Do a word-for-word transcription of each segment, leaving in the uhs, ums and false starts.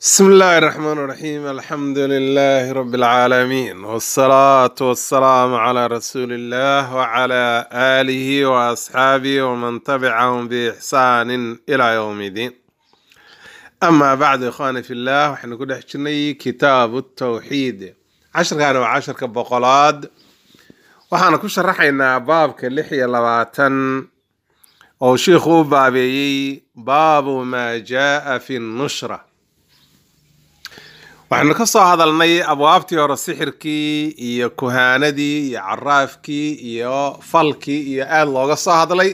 بسم الله الرحمن الرحيم. الحمد لله رب العالمين، والصلاة والسلام على رسول الله وعلى آله وأصحابه ومن تبعهم بإحسان إلى يوم الدين. أما بعد إخواني في الله، وحنا كنا حكينا كتاب التوحيد عشر كانوا عشر كبقولاد، وحنا كنا شرحنا باب كاللحية لواتن أو شيخو بابي باب ما جاء في النشرة. waxaanu ka soo hadalnay abwaabtii hore sixirkii iyo kuhaanadii iyo caraafkii iyo falkii iyo aad looga soo hadlay.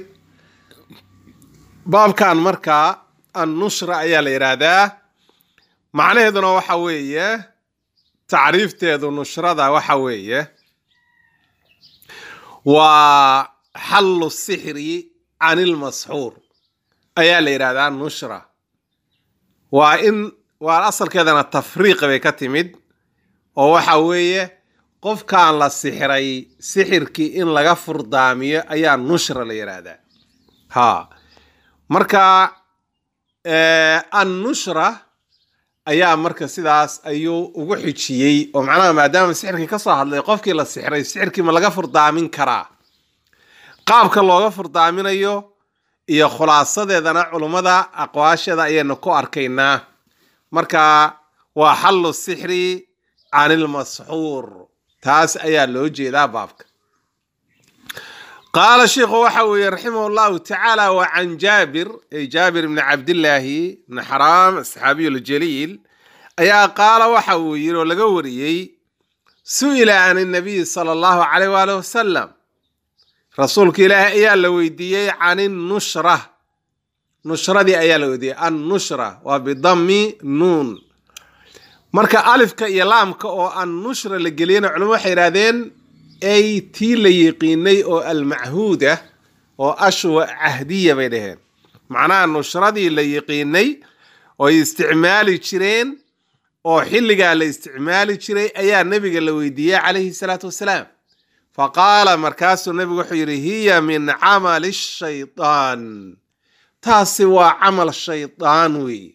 baabkan markaa an-nushra ayaa la yiraahdaa, macnaheeduna waxa weeye tacriifteedu nushrada waxa weeye waa xallu sixri canil masxuur ayaa la yiraahdaa nushra. waa in waa asalkeedana tafriiq bay ka timid oo waxa weeye qofkaan la sixray sixirkii in laga furdaamiyo ayaa nushra la yiraahdaa. ha marka ee an-nushra ayaa marka sidaas ayuu ugu xijiyay oo macnaha maadaama sixirkii ka soo hadlay qofkii la sixray sixirkii ma laga furdaamin karaa, qaabka looga furdaaminayo iyo khulaasadeedana culimada aqwaashada ayaynu ku arkaynaa. marka waa xallu sixri canil masxuur, taas ayaa loo jeedaa baabka. qaala sheekhu waxa weeye raximahu llahu tacaala wa can jaabir ay jaabir ibn cabdillaahi ibn xaraam asxaabiyu ljaliil ayaa qaala waxa uu yiri oo laga wariyey su'ila can nabiy sala allahu calayh waalihi wasalam, rasuulka ilaahi ayaa la weydiiyey can nushra. nushradii ayaa la weydiiyey an-nushra waa bidammi nuun. marka alifka iyo laamka oo an-nushra la geliyana culimadu waxay yidhaahdeen ay tii la yiqiinay oo almachuuda oo ashwa cahdiya bay dhaheen. macnaha nushradii la yiqiinay oo ay isticmaali jireen oo xilligaa la isticmaali jiray ayaa nebiga la weydiiyey calayhi salaatu wasalaam. faqaala markaasuu nebigu wuxuu yidhi hiya min camali shaytaan, taasi waa camal shaydaan weeye.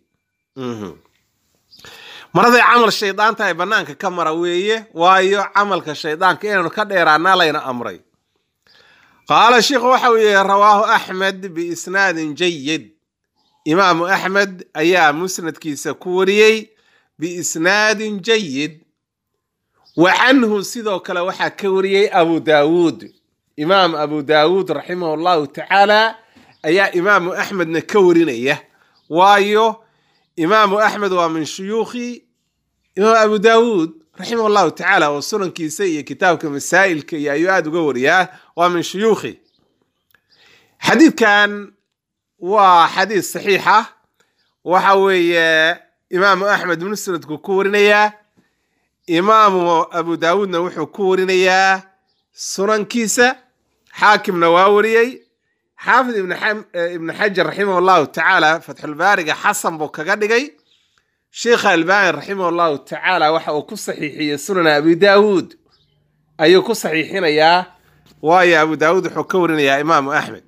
maraday camal shaydaan tahay banaanka ka mara weeye, waayo camalka shaydaanka inaynu ka dheeraanaa layna amray. qaala sheikhu waxa uu yihi rawaahu axmed biisnaadin jayid, imaamu axmed ayaa musnadkiisa ku wariyey biisnaadin jayid. wa canhu sidoo kale waxaa ka wariyey abu daawuud, imaam abu daawuud raximahu llahu tacaala ayaa imaamu axmedna ka warinaya, waayo imaamu axmed waa min shuyuukhi imaam abu daawuud raximah llahu tacaala, oo sunankiisa iyo kitaabka masaa'ilka iyo ayuu aada uga wariyaa, waa min shuyuukhi. xadiidkan waa xadiid saxiixa, waxa weeye imaamu axmed musnadku ku warinayaa, imaamu abu daawuudna wuxuu ku warinayaa sunankiisa, xaakimna waa wariyey. xaafid ibn xajar raximah llahu tacaala fatxulbaariga xasan buu kaga dhigay. sheikha albani raximah llahu tacaala waxa uu ku saxiixiyey sunan abi daawuud ayuu ku saxiixinayaa, waayo abu daawuud wuxuu ka warinayaa imaamu axmed.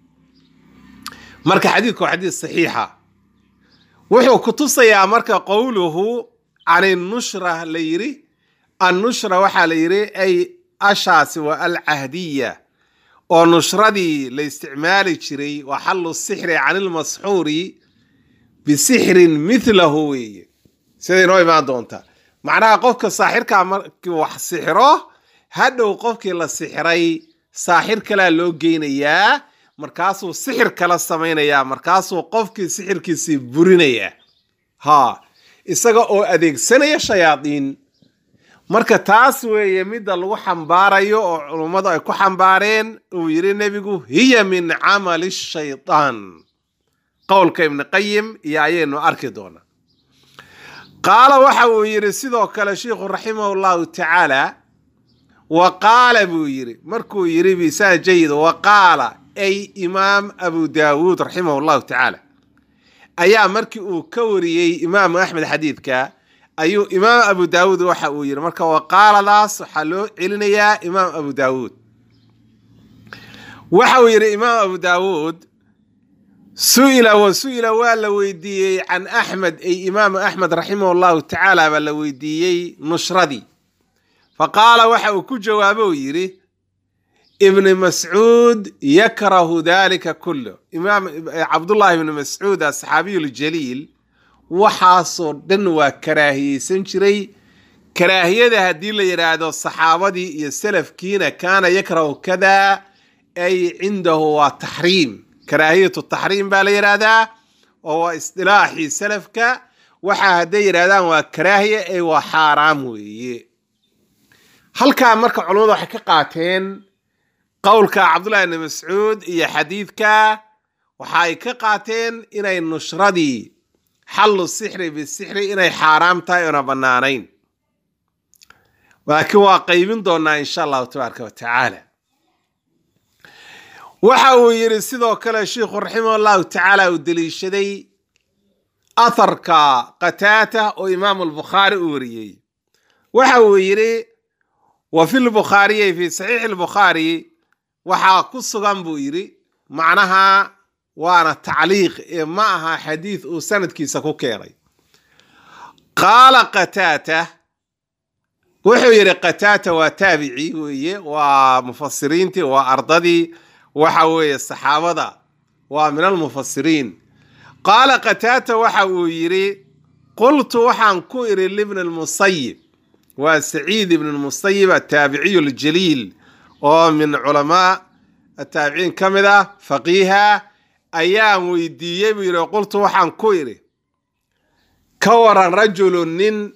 marka xadiidku waa xadiid saxiixa. wuxuu ku tusayaa marka qowluhu can nushra la yiri, annushra waxaa la yiri ay ashaasi waa alcahdiya oo nushradii la isticmaali jiray waa xallu sixri canil masxuuri bisixrin milahu weeye, siday inoo imaan doonta. macnaha qofka saaxirkaa markii wax sixiro, hadhow qofkii la sixiray saaxir kalaa loo geynayaa, markaasuu sixir kala samaynayaa, markaasuu qofkii sixirkiisii burinayaa, ha isaga oo adeegsanaya shayaadiin. marka taas weeye midda lagu xambaarayo oo culummadu ay ku xambaareen. uu yiri nebigu hiya min camali shaytaan, qowlka ibn qayim iyo ayaynu arki doonaa. qaala waxa uu yiri sidoo kale sheikhu raximahu llahu tacaala, wa qaala buu yiri markuu yiri bisaan jayid, wa qaala ay imaam abu daawuud raximahu llahu tacaala ayaa markii uu ka wariyey imaamu axmed xadiidka ayuu imaam abu daawuud waxa uu yiri marka waqaaladaas waxaa loo celinayaa imaam abu daawuud. waxa uu yiri imaam abu daawuud سئل وسئل ولا ويديي عن أحمد أي إمام أحمد رحمه الله تعالى ولا ويديي نشردي فقال وحا كجوابه يري ابن مسعود يكره ذلك كله إمام عبد الله بن مسعود الصحابي الجليل وحاصر دنوا كراهي سنشري كراهية هدي اللي يرادو الصحابة دي السلف كينا كان يكره كذا أي عنده تحريم كراهية التحريم باليرادا وهو اصطلاحي سلفك وحا هدي يرادا وكراهية أي وحرام وي هل كان مركب علوضة حقيقاتين قولك عبد الله بن مسعود إيا حديثك وحقيقاتين إنay النشردي حل السحر بالسحر إنay حرام تايونا بنانين ولكن واقعين دونا إن شاء الله تبارك وتعالى وحاو يري سيدو كلا الشيخ رحمه الله تعالى ودليشدي أثرك قتاته وإمام البخاري أوريي وحاو يري وفي البخاري في صحيح البخاري وحا قصة بو يري معناها وانا تعليق معها حديث وسند كيسا كوكيري قال قتاته وحو يري قتاته وتابعي ويه ومفسرينتي وأرضدي وحوي الصحابة ومن المفسرين قال قتاته وحو يري قلت وحان كويري لابن المصيب وسعيد بن المصيب التابعي الجليل ومن علماء التابعين كمذا فقيها أيام ويدي يبير قلت وحان كويري كور رجل نن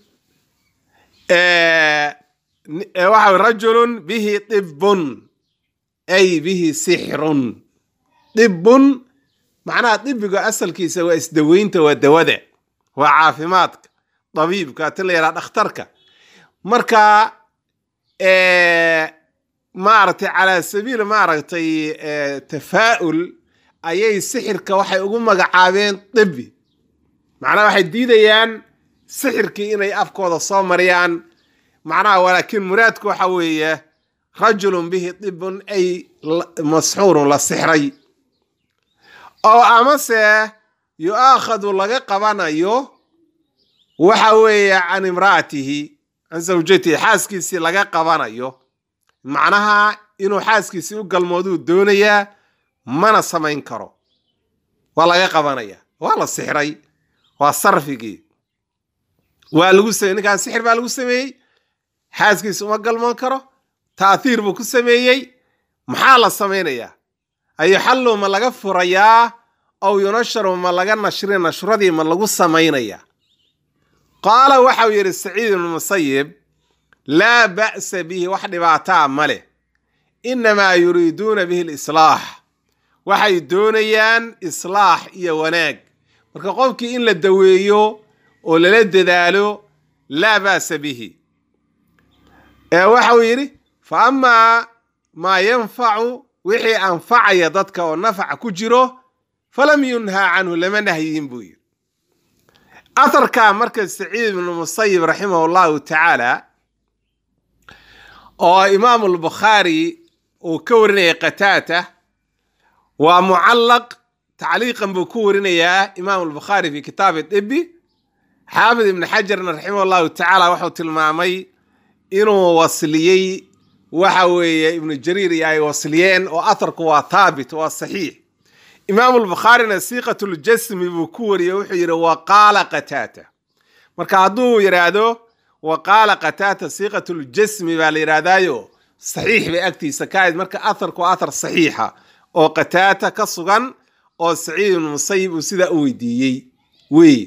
آه وحو رجل به طب أي به سحر طب معناها طب أصل كيسا وإسدوينت ودودع وعافماتك طبيب كاتل يراد أخترك مركا آه مارتي على سبيل مارتي آه تفاؤل أي سحر كوحي أقوم مقعابين طبي معناها واحد ديديان سحر كي إني أفكو الصومريان معناها ولكن مرادك وحوية رجل به طب أي مسحور للسحري أو أمسه يؤاخذ لغا قبانيو وحوية عن امرأته عن زوجته حاسكيسي لغا قبانيو معناها إنو حاسكيسي وقال موضوع دونية منا سمين كرو والله قبانيا والله السحري والصرفي والغوسة إنك كان سحر بالغوسة حاسكيسي وقال من كرو تأثير بكو سميي محال السمينية أي حلو ما لغا فريا أو ينشر ما لغا نشرين نشردي ما لغو سمينية قال وحوير السعيد بن المصيب لا بأس به وحد باعتا ماله إنما يريدون به الإصلاح وحي دونيان إصلاح إيا وناق marka qofkii in la daweeyo oo la dadaalo la baas bihi ee waxa uu yiri fa amma ma yanfa'u wixii anfa'aya dadka oo nafac ku jiro falam yunha anhu lama nahyin buu yiri atharka marka Sa'id ibn Musayyib rahimahullahu ta'ala oo Imam al-Bukhari oo ka warinay qataata wa mu'allaq تعليقا بكورنا يا إمام البخاري في كتاب الطبي حافظ ابن حجر رحمه الله تعالى وحو تلمامي إنه وصليي وحوي ابن جرير يا وصليين وأثرك وثابت وصحيح إمام البخاري نسيقة الجسم بكوري وحير وقال قتاته مركادو يرادو وقال قتاته سيقة الجسم بالإرادايو صحيح بأكتي سكايد مركا أثرك وأثر صحيحة وقتاته كصغن oo Sa'id ibn Musayyib sida uu weydiiyay way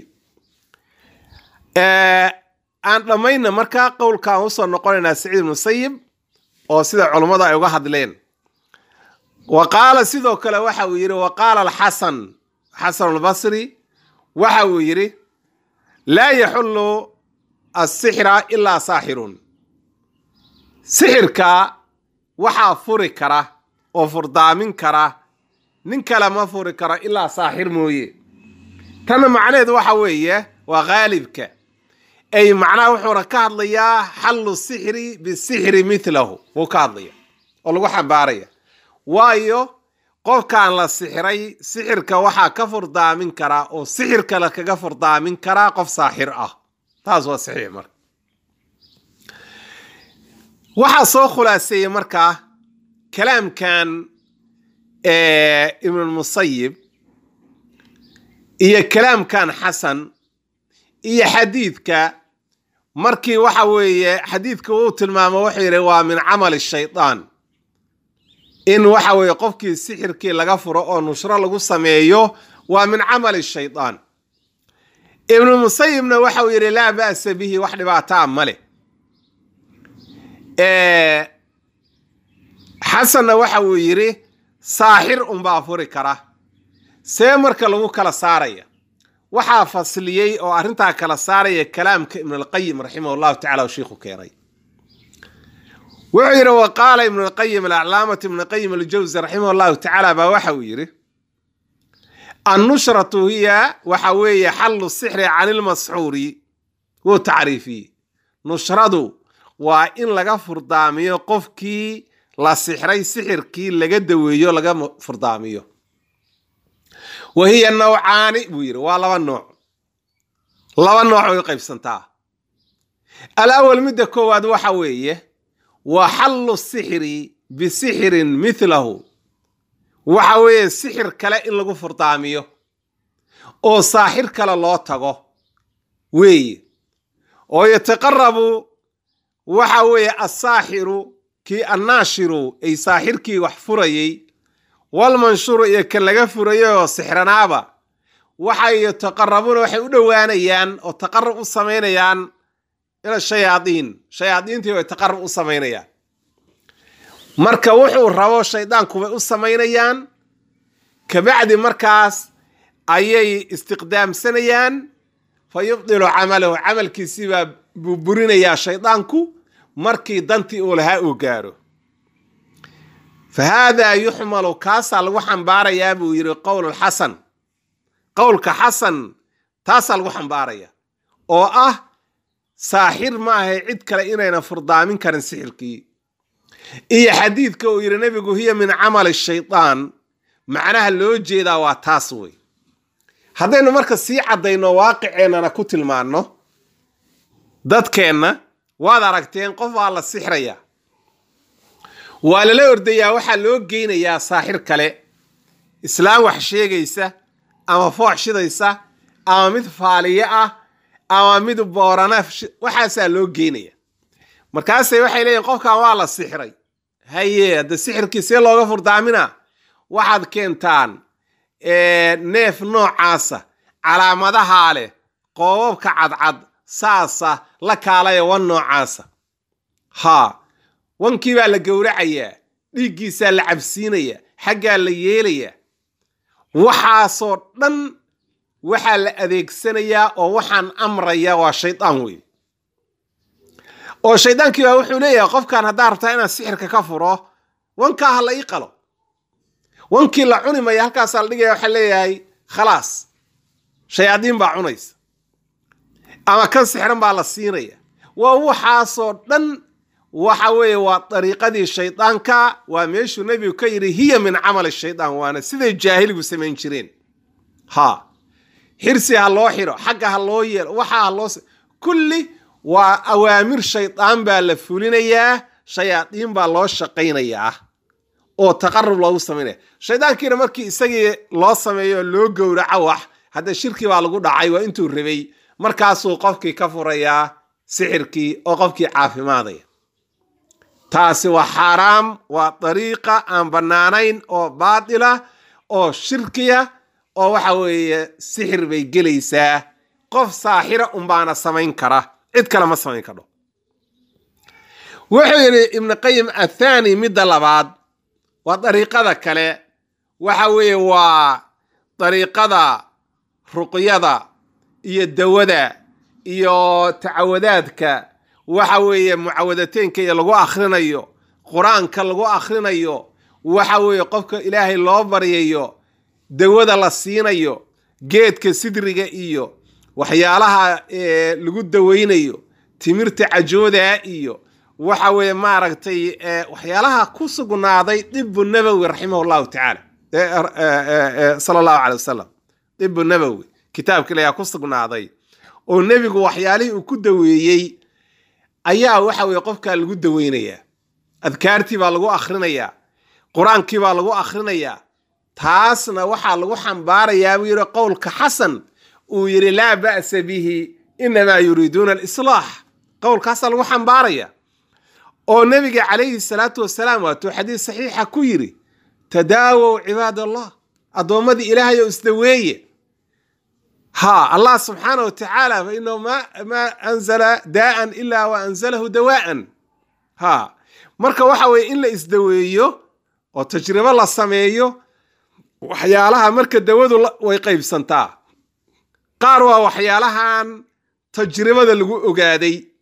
ee aan dhamayna marka qowlka uu soo noqonayna Sa'id ibn Musayyib oo sida culimada ay uga hadleen wa qaala sidoo kale waxa uu yiri wa qaala al-Hasan Hasan al-Basri waxa uu yiri la yahullu as-sihra illa sahirun sihirka waxa furi kara oo furdaamin kara nin kala ma furi karo ilaa saaxir mooye tan macnaheedu waxa weeye waa gaalibka ay macnaha wuxuu ka hadlayaa xallu sihri bi sihri mithlahu wuu ka hadlaya oo lagu xambaaraya waayo qofkaan la sixiray sixirka waxaa ka furdaamin karaa oo sixir kale kaga furdaamin karaa qof saaxir ah taas waa saxiix marka waxaa soo khulaaseeyey markaa kalaamkan ibn musayib iyo kalaamkan xasan iyo xadiidka markii waxa weeye xadiidka uu tilmaamo wuxuu yidhi waa min camali shaydaan in waxa weeye qofkii sixirkii laga furo oo nushro lagu sameeyo waa min camali shaydaan ibnu musayibna waxa uu yidhi laa ba'sa bihi wax dhibaataa male xasanna waxa uu yidhi saaxir unbaa furi kara see marka lagu kala saaraya waxaa fasliyey oo arrintaa kala saaraya kalaamka ibn alqayim raximah llahu tacala oo shiikhu keenay wuxuu yidhi wa qaala ibn alqayim alaclaamatu ibn qayim aljawsi raximah llahu tacaala baa waxa uu yidhi annushratu hiya waxa weeye xallu sixri can ilmasxuuri wuu tacriifiyey nushradu waa in laga furdaamiyo qofkii la sixray sixirkii laga daweeyo laga furdaamiyo wa hiya nawcaani buu yidhi waa laba nooc laba nooc way qaybsantaa alawal midda koowaad waxa weeye waa xallu sixri bisixirin milahu waxa weeye sixir kale in lagu furdaamiyo oo saaxir kale loo tago weeye oo yataqarabu waxa weeye asaaxiru kii annaashiru ay saaxirkii wax furayey walmanshuru iyo kan laga furayay oo sixranaaba waxay yataqarabuuna waxay u dhowaanayaan oo taqarrub u samaynayaan ila shayaadiin shayaadiintii way taqarrub u samaynayaan marka wuxuu rabo shaydaanku way u samaynayaan kabacdi markaas ayay istiqdaamsanayaan fa yubdilu camalahu camalkiisii baa burburinayaa shaydaanku markii dantii uu lahaa uu gaaro fa haadaa yuxmalu kaasaa lagu xambaarayaa buu yidhi qowlulxasan qowlka xasan taasaa lagu xambaaraya oo ah saaxir ma ahay cid kale inayna furdaamin karin sixirkii iyo xadiidka uu yidhi nebigu hiya min camali shaydaan macnaha loo jeedaa waa taas wey haddaynu marka sii caddayno waaqiceennana ku tilmaanno dadkeenna waad aragteen qof waa la sixrayaa waa lala ordayaa waxaa loo geynayaa saaxir kale islaam wax sheegaysa ama foox shidaysa ama mid faaliye ah ama mid boorana waxaasaa loo geynaya markaasay waxay leeyihin qofkan waa la sixray haye hadda sixirkii see looga furdaaminaa waxaad keentaan neef noocaasa calaamadahaa leh qoobabka cadcad saasa la kaalaya wan noocaasa haa wankii baa la gowracayaa dhiiggiisaa la cabsiinayaa xaggaa la yeelayaa waxaasoo dhan waxaa la adeegsanayaa oo waxaan amraya waa shaydaan wey oo shaydaankii baa wuxuu leeyahay qofkan haddaa rabtaa inaan sixirka ka furo wankaa ha la ii qalo wankii la cuni maya halkaasaa la dhigaya waxaa leeyahay khalaas shayaadiin baa cunaysa ama kan sixran baa la siinaya waa waxaasoo dhan waxa weeye waa dariiqadii shaydaanka waa meeshuu nebigu ka yidhi hiya min camali shaydaan waana siday jaahiligu samayn jireen ha xirsi ha loo xiro xagga ha loo yeelo waxaa ha loo kulli waa awaamir shaydaan baa la fulinayaa shayaadiin baa loo shaqaynayaa oo taqarrub loogu samaynaya shaydaankiina markii isagii loo sameeyo loo gowraco wax hadda shirki baa lagu dhacay waa intuu rabay markaasuu qofkii ka furayaa sixirkii oo qofkii caafimaadaya taasi waa xaaraam waa dariiqa aan bannaanayn oo baatila oo shirkiya oo waxa weeye sixir bay gelaysaa qof saaxira unbaana samayn kara cid kale ma samayn kardho wuxuu yidhi ibnu qayim athaani midda labaad waa dariiqada kale waxa weeye waa dariiqada ruqyada iyo dawada iyo tacawadaadka waxa weeye mucawadateynka iyo lagu akhrinayo qur-aanka lagu akhrinayo waxa weeye qofka ilaahay loo baryayo dawada la siinayo geedka sidriga iyo waxyaalaha lagu daweynayo timirta cajooda iyo waxa weeye maaragtay waxyaalaha ku sugnaaday dibbu nabawi raximahullahu tacaala sala allahu calay wasalam dibu nabowi kitaabkii layaa ku sugnaaday oo nebigu waxyaalihii uu ku daweeyey ayaa waxa weye qofkaa lagu daweynayaa adkaartii baa lagu akhrinayaa qur-aankii baa lagu akhrinayaa taasna waxaa lagu xambaarayaa buu yidhi qowlka xasan uu yidhi laa ba'sa bihi inamaa yuriiduuna alislaax qowlkaasaa lagu xambaaraya oo nebiga calayhi salaatu wasalaam waatuu xadiis saxiixa ku yidhi tadaawow cibaad allah addoommadii ilaahay oo isdaweeye ها الله سبحانه وتعالى فإنه ما ما أنزل داء إلا وأنزله دواء ها مركا وحوي إلا إسدويو وتجربة الله سميو وحيالها مركا دوادو ويقيب سنتا قاروا وحيالها تجربة اللي قادي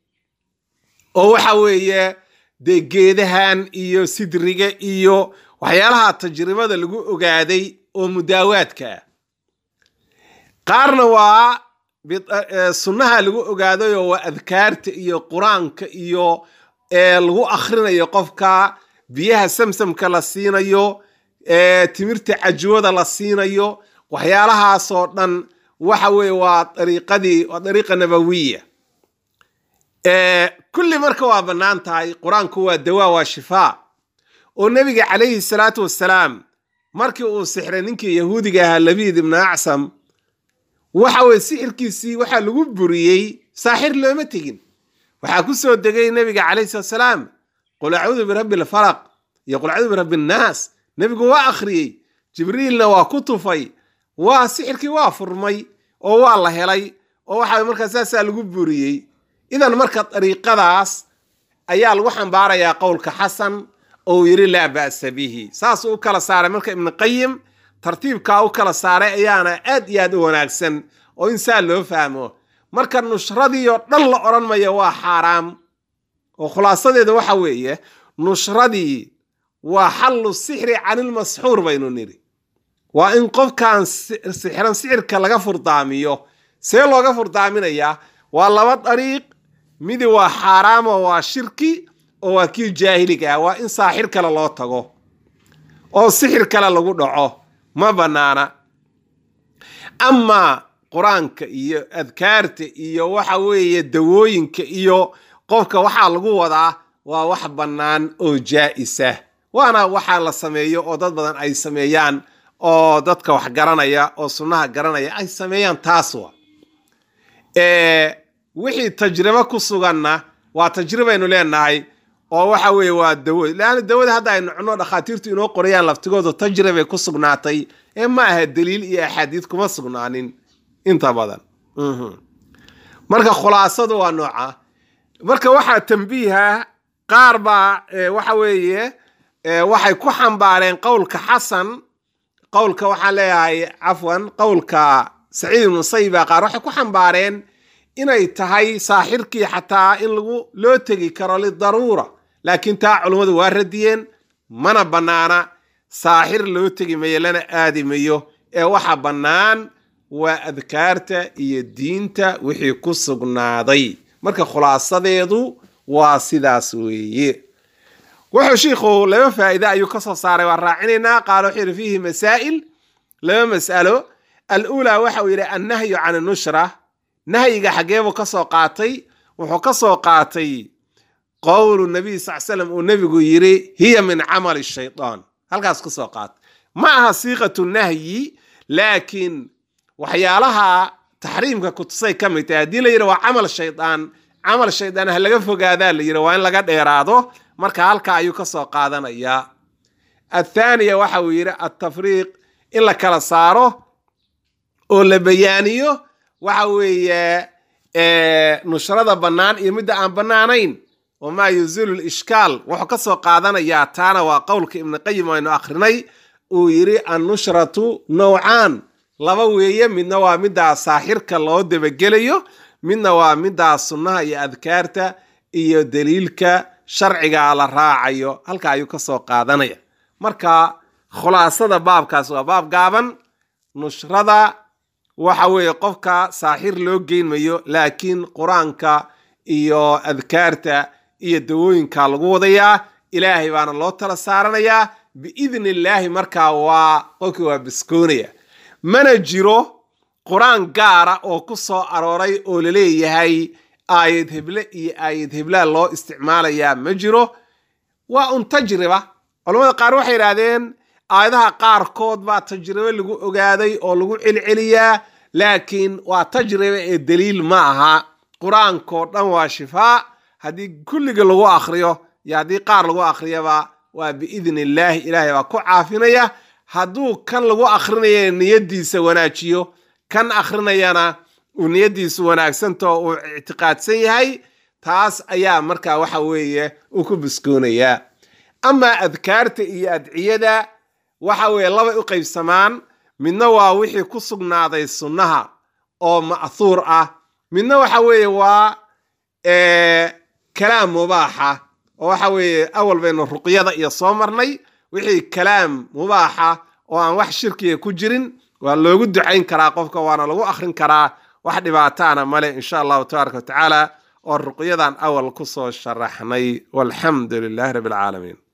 وحوي دي جيدهان إيو سدرقة إيو وحيالها تجربة اللي قادي ومداواتك qaarna waa sunnaha lagu ogaadayo waa adkaarta iyo qur-aanka iyo lagu akhrinayo qofka biyaha samsamka la siinayo timirta cajwada la siinayo waxyaalahaasoo dhan waxa weeye waa dariiqadii waa dariiqa nabawiya kulli marka waa bannaan tahay qur-aanku waa dawaa waa shifaa oo nebiga calayhi salaatu wassalaam markii uu sixray ninkii yahuudiga ahaa labiid ibnu acsam waxa way sixirkiisii waxa lagu buriyay saaxir looma tegin waxa ku soo degay nabiga calayhi salaam qul a'uudu bi rabbil falaq iyo qul a'uudu bi rabbin nas nabigu waa akhriyay jibriilna waa ku tufay waa sixirkii waa furmay oo waa la helay oo waxa markaas saas lagu buriyay idan marka dariiqadaas ayaa lagu xambaarayaa qowlka xasan oo yiri la ba'sa bihi saas uu kala saaray marka ibn qayyim tartiibka uu kala saaray ayaana aad iyo aad u wanaagsan oo insaan loo fahmo marka nushradii oo dhan la oran mayo waa xaraam oo khulaasadeedu waxa weeye nushradii waa xallu sixri canil masxuur baynu niri waa in qofkan sixran sixirka laga furdaamiyo see looga furdaaminaya waa laba dariiq midi waa xaraam oo waa shirki oo waa kii jaahiliga waa in saaxir kale loo tago oo sixir kale lagu dhaco ma banaana ama quraanka iyo adkaarta iyo waxa weeye dawooyinka iyo qofka waxa lagu wadaa waa wax banaan oo jaa'isa waana waxa la sameeyo oo dad badan ay sameeyaan oo dadka wax garanaya oo sunnaha garanaya ay sameeyaan taas waa ee wixii tajribo ku suganna waa tajribo aynu leenahay oo waxa weeye waa dawo laana dawada hadda ay nucno dhaqaatiirtu inoo qorayaan laftigooda tajribo ku sugnaatay ee ma aha daliil iyo axaadiis kuma sugnaanin inta badan mhm marka khulaasadu waa nooca marka waxa tanbiiha qaar ba waxa weeye waxay ku xambaareen qowlka xasan qowlka waxa leeyahay afwan qowlka saciid ibn sayba qaar waxay ku xambaareen inay tahay saaxirkii xataa in lagu loo tagi karo li daruura laakiin taa culimadu waa radiyeen mana banaana saaxir loo tagi meelana aadimayo ee waxa banaan waa adkaarta iyo diinta wixii ku sugnaaday marka khulaasadeedu waa sidaas weeye wuxuu sheekhu laba faa'iido ayuu ka soo saaray waa raacinayna qaalo xir fihi masaa'il laba mas'alo al-ula waxa uu yiri an-nahyu 'an an-nushra nahyiga xageebo ka soo qaatay wuxuu ka soo qaatay qowlu nabi sallallahu alayhi wasallam uu nabigu yiri hiya min 'amali ash-shaytan halkaas ka soo qaat ma aha siiqatu nahyi laakiin waxyaalaha tahriimka ku tusay kamid ah hadii la yiri waa 'amal shaytan 'amal shaytan ha laga fogaada la yiri waa in laga dheeraado marka halka ayuu ka soo qaadanaya الثانية waxa uu yiri at-tafriiq in la kala saaro oo la bayaaniyo waxa weeye ee nushrada banaan iyo mid aan banaanayn وما يزول الإشكال وحكى سو قادنا يا تانا وقولك ابن قيم وإنه أخرني ويري النشرة نوعان لبوية من نوع مدى ساحر كالله دبجليو من نوع مدى السنة يا أذكارتا إيو دليلك شرعي على الراعيو هل كايو كسو قادنا يا مركا خلاصة باب كاسو باب قابن نشرة وحوي قفك ساحر لوجين ميو لكن قرآنك إيو أذكارتا iyo dawooyinka lagu wadayaa ilaahay baana loo tala saaranayaa biidni illaahi markaa waa qofkii waa biskoonaya. mana jiro quraan gaara oo ku soo arooray oo la leeyahay aayad heble iyo aayad heblaa loo isticmaalayaa ma jiro. waa un tajriba. culamada qaar waxay yidhaahdeen aayadaha qaarkood baa tajribe lagu ogaaday oo lagu celceliyaa, laakiin waa tajribe ee daliil ma aha. qur-aankoo dhan waa shifaa. haddii kulliga lagu akhriyo iyo haddii qaar lagu akhriyaba waa biidni illaahi, ilaahay baa ku caafinaya. hadduu kan lagu akhrinaya niyadiisa wanaajiyo, kan akhrinayana uu niyadiisu wanaagsanto uu ictiqaadsan yahay, taas ayaa markaa waxa weeye uu ku biskoonayaa. ama adkaarta iyo adciyada waxa weeye laba u qaybsamaan. midna waa wixii ku sugnaaday sunnaha oo ma'thuur ah, midna waxa weeye waa kalaam mubaaxa oo waxa weeye awal baynu ruqyada iyo soo marnay. wixii kalaam mubaaxa oo aan wax shirkiga ku jirin waa loogu ducayn karaa qofka, waana lagu akhrin karaa, wax dhibaataana male insha allahu tabaaraka wa tacaala. oo ruqyadan awal ku soo sharaxnay. walxamdu lilaahi rabbil caalamiin.